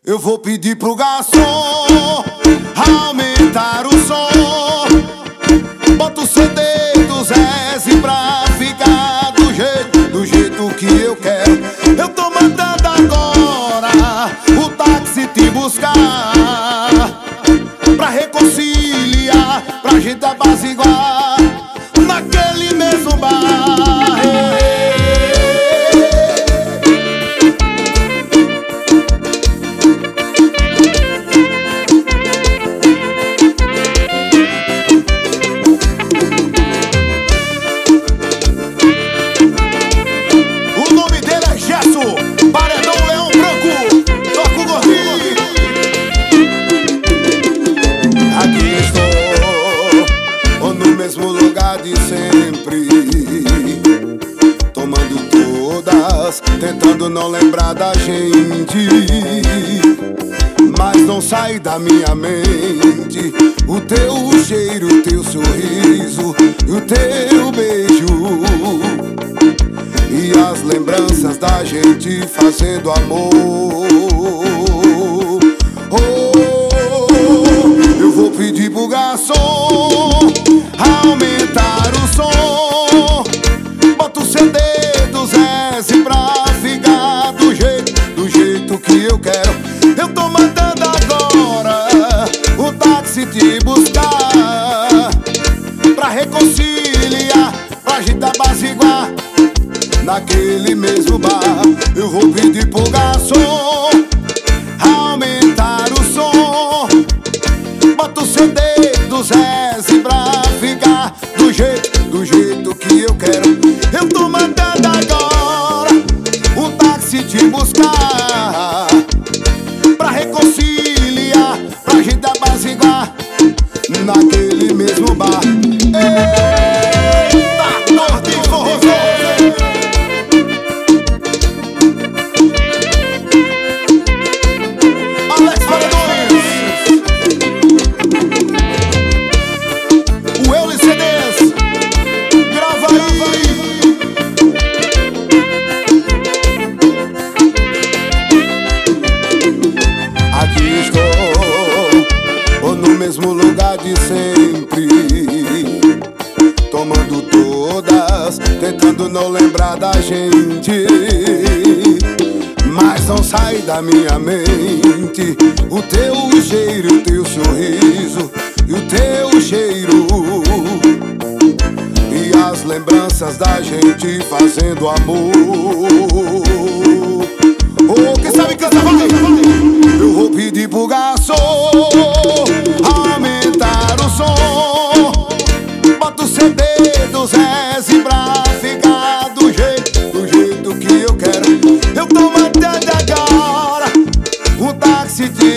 Eu vou pedir pro garçom aumentar o som. Bota o CD do Zezé pra ficar do jeito que eu quero. Eu tô mandando agora o táxi te buscar, pra reconciliar, pra gente apaziguar naquele mesmo bar. Mesmo lugar de sempre, tomando todas, tentando não lembrar da gente, mas não sai da minha mente o teu cheiro, o teu sorriso e o teu beijo, e as lembranças da gente fazendo amor. Eu vou pedir pro garçom aumentar o som. Bota o CD do Zezé pra ficar do jeito que eu quero. Eu tô mandando agora o táxi te buscar, pra reconciliar, pra gente apaziguar naquele mesmo bar. Eu vou pedir pro garçom aumentar o som. Bota o CD do Zezé pra ficar do jeito que eu quero. Eu tô mandando agora um táxi te buscar, pra reconciliar, pra gente apaziguar naquele mesmo bar. Eita, norte e forrozão. Alex Paredões, o Eulis CDs, grava aí. Aqui estou, no mesmo lugar de sempre, tomando todas, tentando não lembrar da gente, mas não sai da minha mente o teu cheiro, o teu sorriso e o teu cheiro, e as lembranças da gente fazendo amor. Oh, quem sabe canta, vai! Eu vou pedir pro garçom aumentar o som. Bota o CD do Zezé pra ficar do jeito que eu quero. Eu tô mandando agora o táxi te